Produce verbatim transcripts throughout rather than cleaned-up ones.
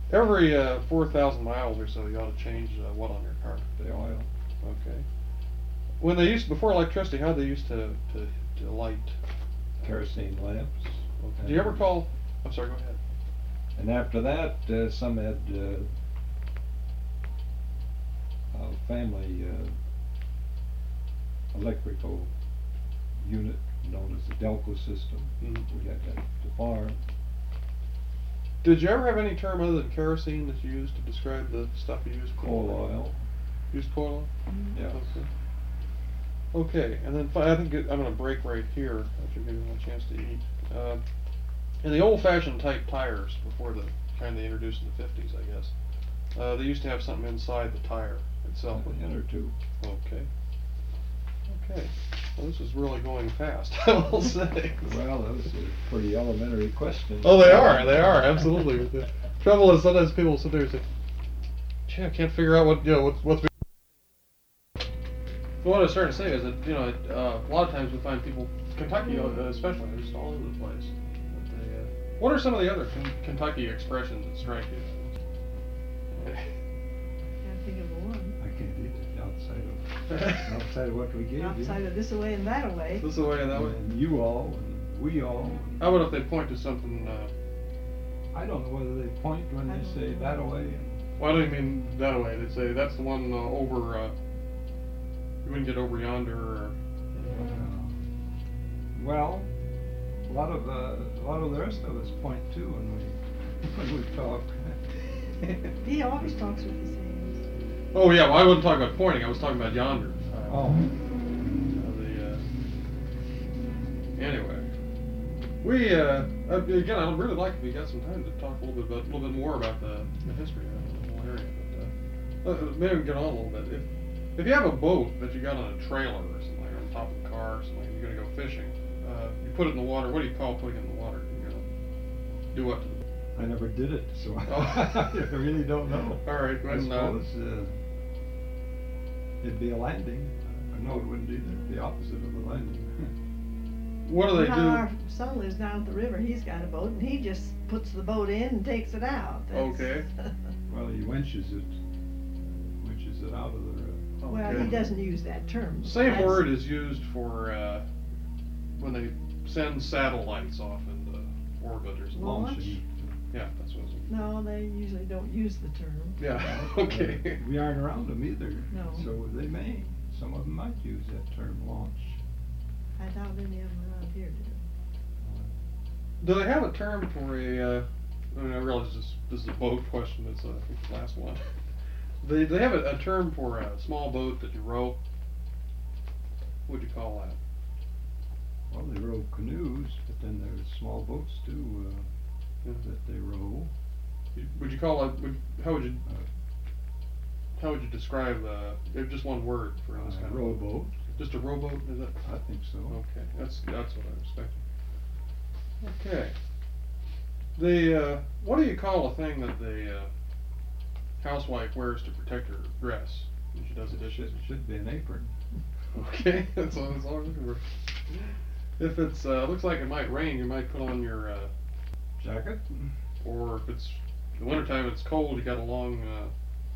Every uh, four thousand miles or so, you ought to change uh, what on your car? The oil. Okay. When they used before electricity, how they used to to, to light? Kerosene lamps. Do you ever call? I'm sorry. Go ahead. And after that, uh, some had uh, a family uh, electrical unit known as the Delco system. Mm-hmm. We had that at the farm. Did you ever have any term other than kerosene that you used to describe the stuff you used? Coal oil. Used coal oil? Mm-hmm. Yeah. Okay. Okay, and then fi- I think it, I'm going to break right here after giving them a chance to eat. Uh, in the old-fashioned type tires, before the kind they introduced in the fifties, I guess, uh, they used to have something inside the tire itself. An inner tube. Okay. Okay. Well, this is really going fast, I will say. Well, those are pretty elementary questions. Oh, they are. They are absolutely. The trouble is sometimes people will sit there and say, "Gee, I can't figure out what you know what's what's." So what I was trying to say is that you know uh, a lot of times we find people, Kentucky uh, especially, they're just all over the place. But they, uh, what are some of the other K- Kentucky expressions that strike you? Can't think of one. I can't eat it outside of outside of what we gave you. Outside of this away and that away. This way and that way. And you all and we all. How about if they point to something? Uh, I don't know whether they point when I they don't say know. that away. And Why do you mean that way? They say that's the one uh, over. Uh, you wouldn't get over yonder. Or, uh, well, a lot of uh, a lot of the rest of us point too when we when we talk. He always talks with the same. oh yeah, well I wasn't talking about pointing. I was talking about yonder. Oh. Uh, the, uh, anyway, we uh, uh, again. I'd really like if we got some time to talk a little bit about a little bit more about the, the history of the whole area. But uh, uh, maybe we can get on a little bit. If if you have a boat that you got on a trailer or something, or on top of the car or something, you're gonna go fishing. Uh, you put it in the water. What do you call putting it in the water? You're gonna do what to the boat? I never did it, so Oh. I really don't know. All right, I when, uh, suppose uh, it'd be a landing. Uh, no, it wouldn't either. The opposite of a landing. What do they Now, do? our son lives down at the river. He's got a boat, and he just puts the boat in and takes it out. That's- Okay. Well, he winches it, winches it out of the. Uh, Well, Okay. he doesn't use that term. Same That's- word is used for uh, when they send satellites off into orbit or something. Launch? launching. Yeah, that's what it is. No, they usually don't use the term. Yeah, Uh, okay. we aren't around them either. No. So they may. Some of them might use that term, launch. I doubt any of them around here do. Do they have a term for a, uh, I mean, I realize this, this is a boat question, it's uh, I think the last one. They, they have a, a term for a small boat that you row. What would you call that? Well, they row canoes, but then there's small boats too uh, Yeah. that they row. You- Would you call it, would, how would you, Uh, how would you describe, uh, if just one word for this Uh, kind of? rowboat. Just a rowboat, is it? I think so. Okay, that's, that's what I expected. Okay. The, uh, what do you call a thing that the, uh, housewife wears to protect her dress when she does the It dishes? should, should be an apron. Okay, that's all, that's all I'm looking for. If it's, uh, looks like it might rain, you might put on your, uh, Jacket. or if it's, the wintertime it's cold, you got a long, uh,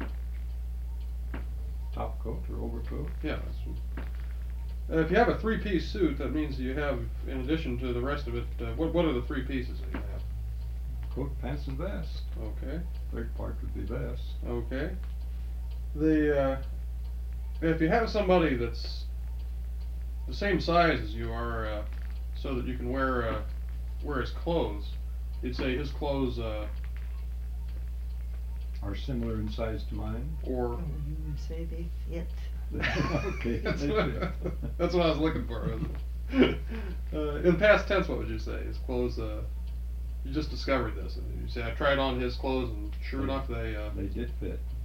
Top coat or overcoat. yeah, that's, uh, if you have a three-piece suit, that means you have, in addition to the rest of it, uh, what, what are the three pieces that you have? Coat, pants, and vest. Okay. Third part would be vest. Okay. The, uh, if you have somebody that's the same size as you are, uh, so that you can wear, uh, wear his clothes, you'd say his clothes, uh, Are similar in size to mine. or. Oh, you would say they fit. Okay. That's they what, fit. that's what I was looking for. uh, in past tense, what would you say? His clothes, uh, you just discovered this, and you say, I tried on his clothes, and sure enough, they, uh, They did fit.